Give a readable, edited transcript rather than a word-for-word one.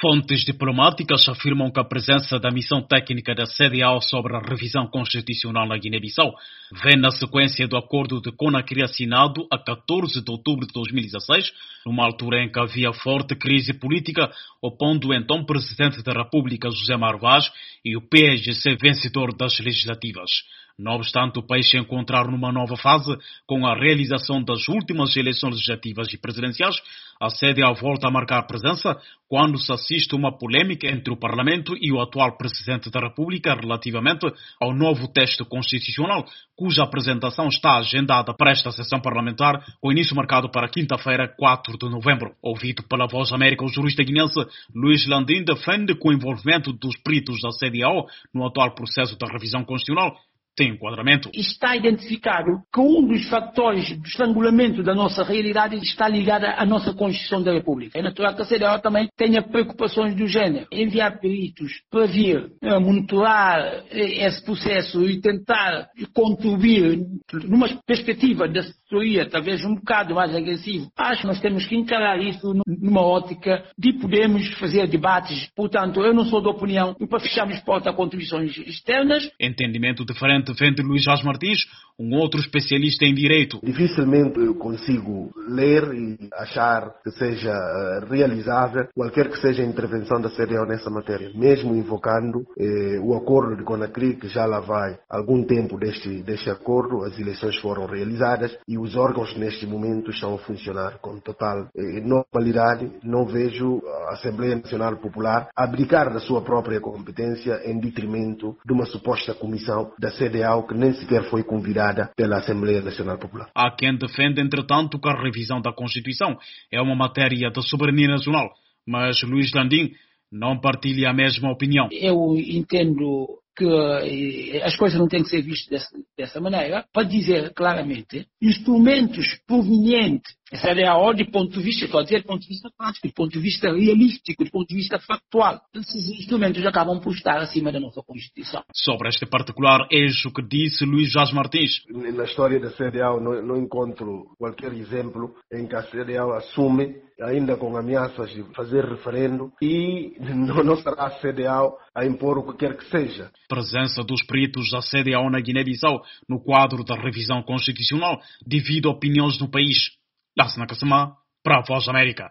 Fontes diplomáticas afirmam que a presença da missão técnica da CEDEAO sobre a revisão constitucional na Guiné-Bissau vem na sequência do acordo de Conakry assinado a 14 de outubro de 2016, numa altura em que havia forte crise política, opondo o então Presidente da República, José Mário Vaz, e o PAIGC vencedor das legislativas. Não obstante o país se encontrar numa nova fase, com a realização das últimas eleições legislativas e presidenciais, a CEDEAO volta a marcar presença quando se assiste a uma polêmica entre o Parlamento e o atual Presidente da República relativamente ao novo texto constitucional, cuja apresentação está agendada para esta sessão parlamentar, com início marcado para quinta-feira, 4 de novembro. Ouvido pela Voz América, o jurista guinense Luís Landim defende que o envolvimento dos peritos da CEDEAO no atual processo da revisão constitucional tem enquadramento. Está identificado que um dos fatores do estrangulamento da nossa realidade está ligado à nossa Constituição da República. É natural que a CEDEAO também tenha preocupações do género. Enviar peritos para vir monitorar esse processo e tentar contribuir numa perspectiva de assessoria, talvez um bocado mais agressivo. Acho que nós temos que encarar isso numa ótica de podermos fazer debates. Portanto, eu não sou da opinião que para fecharmos portas a contribuições externas. Entendimento diferente vem de Luís Vaz Martins, um outro especialista em direito. Dificilmente eu consigo ler e achar que seja realizável qualquer que seja a intervenção da CEDEAO nessa matéria, mesmo invocando o acordo de Conakry, que já lá vai algum tempo deste acordo, as eleições foram realizadas e os órgãos neste momento estão a funcionar com total normalidade. Não vejo a Assembleia Nacional Popular abdicar da sua própria competência em detrimento de uma suposta comissão da CEDEAO que nem sequer foi convidada pela Assembleia Nacional Popular. Há quem defende, entretanto, que a revisão da Constituição é uma matéria da soberania nacional, mas Luís Landim não partilha a mesma opinião. Eu entendo que as coisas não têm que ser vistas dessa maneira, para dizer claramente, instrumentos provenientes da CEDEAO, de ponto de vista, estou a dizer, de ponto de vista prático, de ponto de vista realístico, de ponto de vista factual, esses instrumentos acabam por estar acima da nossa Constituição. Sobre este particular eixo que disse Luís Vaz Martins. Na história da CEDEAO não encontro qualquer exemplo em que a CEDEAO assume, ainda com ameaças de fazer referendo, e não será a CEDEAO a impor o que quer que seja. Presença dos peritos da CEDEAO na Guiné-Bissau no quadro da revisão constitucional devido a opiniões no país. Lássina Kassamá, para a Voz América.